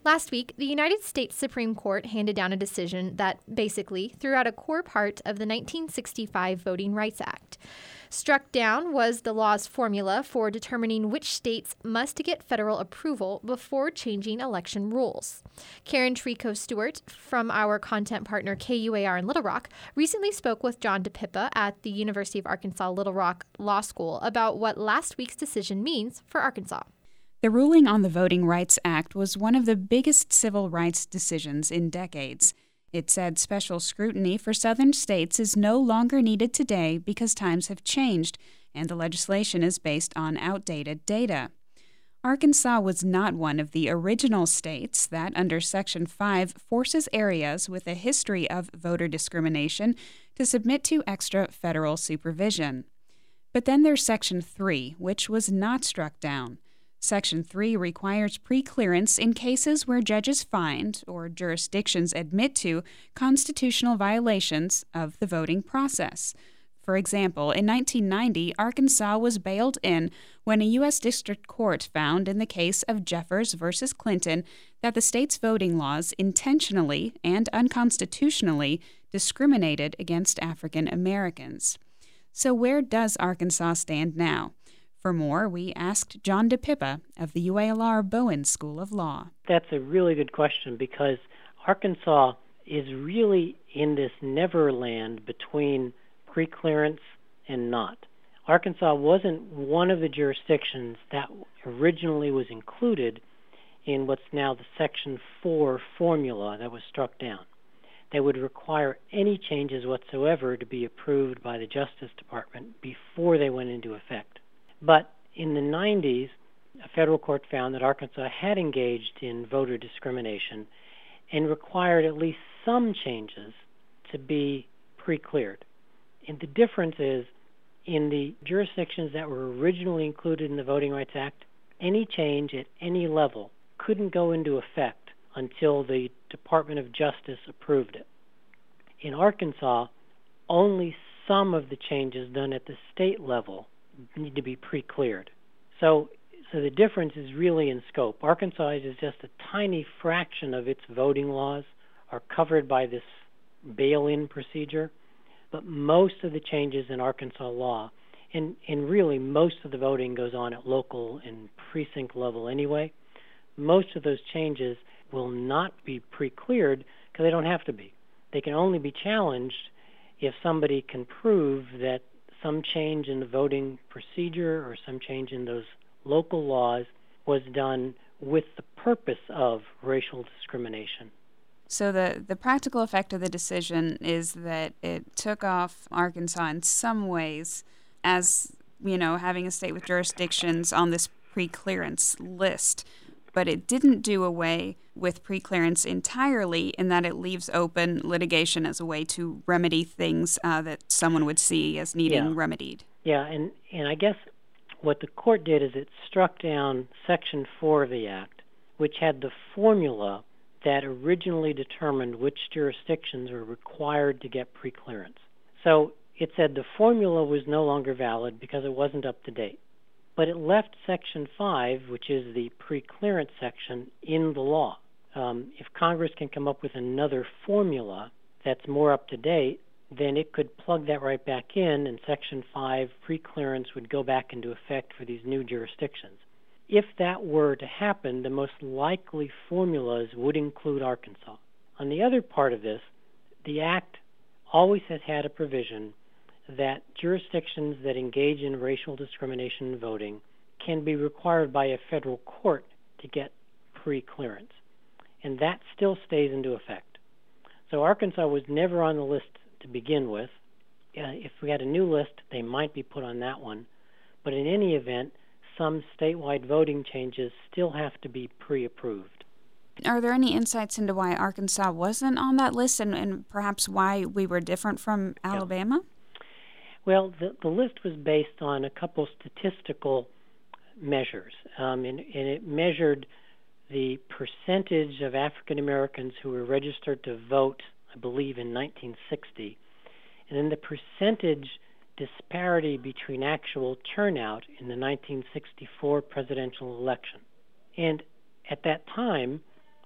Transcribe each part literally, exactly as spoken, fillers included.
Last week, the United States Supreme Court handed down a decision that basically threw out a core part of the nineteen sixty-five Voting Rights Act. Struck down was the law's formula for determining which states must get federal approval before changing election rules. Karen Trico Stewart from our content partner K U A R in Little Rock recently spoke with John DePippa at the University of Arkansas Little Rock Law School about what last week's decision means for Arkansas. The ruling on the Voting Rights Act was one of the biggest civil rights decisions in decades. It said special scrutiny for southern states is no longer needed today because times have changed and the legislation is based on outdated data. Arkansas was not one of the original states that, under Section five, forces areas with a history of voter discrimination to submit to extra federal supervision. But then there's Section three, which was not struck down. Section three requires preclearance in cases where judges find, or jurisdictions admit to, constitutional violations of the voting process. For example, in nineteen ninety, Arkansas was bailed in when a U S District Court found in the case of Jeffers versus Clinton that the state's voting laws intentionally and unconstitutionally discriminated against African Americans. So where does Arkansas stand now? For more, we asked John DePippa of the U A L R Bowen School of Law. That's a really good question because Arkansas is really in this neverland between preclearance and not. Arkansas wasn't one of the jurisdictions that originally was included in what's now the Section four formula that was struck down. They would require any changes whatsoever to be approved by the Justice Department before they went into effect. But in the nineties, a federal court found that Arkansas had engaged in voter discrimination and required at least some changes to be pre-cleared. And the difference is, in the jurisdictions that were originally included in the Voting Rights Act, any change at any level couldn't go into effect until the Department of Justice approved it. In Arkansas, only some of the changes done at the state level need to be pre-cleared. So, so the difference is really in scope. Arkansas is just a tiny fraction of its voting laws are covered by this bail-in procedure, but most of the changes in Arkansas law, and, and really most of the voting goes on at local and precinct level anyway, most of those changes will not be pre-cleared because they don't have to be. They can only be challenged if somebody can prove that some change in the voting procedure or some change in those local laws was done with the purpose of racial discrimination. So the, the practical effect of the decision is that it took off Arkansas in some ways as, you know, having a state with jurisdictions on this pre-clearance list. But it didn't do away with preclearance entirely in that it leaves open litigation as a way to remedy things uh, that someone would see as needing yeah. remedied. Yeah, and, and I guess what the court did is it struck down Section four of the Act, which had the formula that originally determined which jurisdictions were required to get preclearance. So it said the formula was no longer valid because it wasn't up to date. But it left Section five, which is the preclearance section, in the law. Um, if Congress can come up with another formula that's more up to date, then it could plug that right back in, and Section five preclearance would go back into effect for these new jurisdictions. If that were to happen, the most likely formulas would include Arkansas. On the other part of this, the Act always has had a provision that jurisdictions that engage in racial discrimination in voting can be required by a federal court to get pre-clearance. And that still stays into effect. So Arkansas was never on the list to begin with. Uh, if we had a new list, they might be put on that one. But in any event, some statewide voting changes still have to be pre-approved. Are there any insights into why Arkansas wasn't on that list and, and perhaps why we were different from Alabama? Yeah. Well, the, the list was based on a couple statistical measures, um, and, and it measured the percentage of African Americans who were registered to vote, I believe, in nineteen sixty, and then the percentage disparity between actual turnout in the nineteen sixty-four presidential election. And at that time,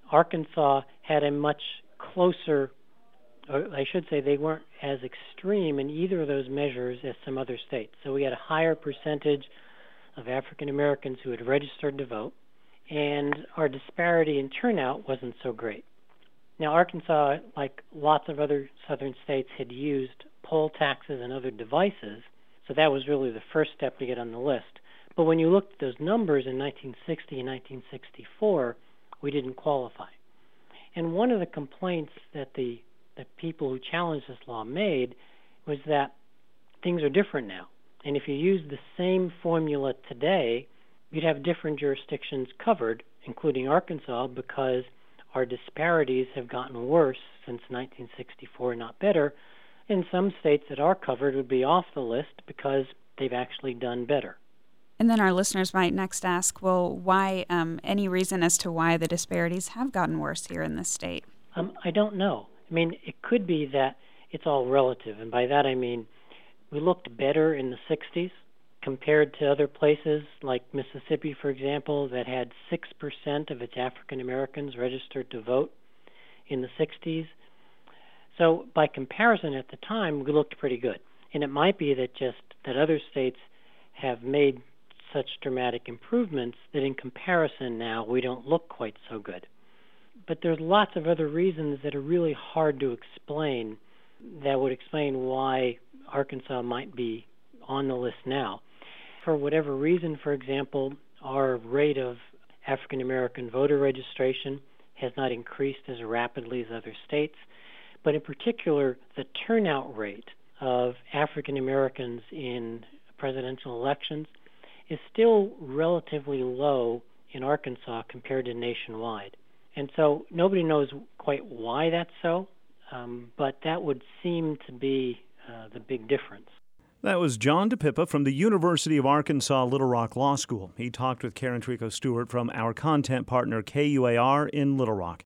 Arkansas had a much closer, or I should say they weren't as extreme in either of those measures as some other states. So we had a higher percentage of African Americans who had registered to vote, and our disparity in turnout wasn't so great. Now, Arkansas, like lots of other southern states, had used poll taxes and other devices, so that was really the first step to get on the list. But when you looked at those numbers in nineteen sixty and nineteen sixty-four, we didn't qualify. And one of the complaints that the, the people who challenged this law made was that things are different now. And if you use the same formula today, you'd have different jurisdictions covered, including Arkansas, because our disparities have gotten worse since nineteen sixty-four, not better. And some states that are covered would be off the list because they've actually done better. And then our listeners might next ask, well, why, um, any reason as to why the disparities have gotten worse here in this state? Um, I don't know. I mean, it could be that it's all relative. And by that I mean we looked better in the sixties compared to other places like Mississippi, for example, that had six percent of its African Americans registered to vote in the sixties. So by comparison at the time, we looked pretty good. And it might be that just that other states have made such dramatic improvements that in comparison now we don't look quite so good. But there's lots of other reasons that are really hard to explain that would explain why Arkansas might be on the list now. For whatever reason, for example, our rate of African American voter registration has not increased as rapidly as other states, but in particular, the turnout rate of African Americans in presidential elections is still relatively low in Arkansas compared to nationwide. And so nobody knows quite why that's so, um, but that would seem to be uh, the big difference. That was John DePippa from the University of Arkansas Little Rock Law School. He talked with Karen Trico Stewart from our content partner K U A R in Little Rock.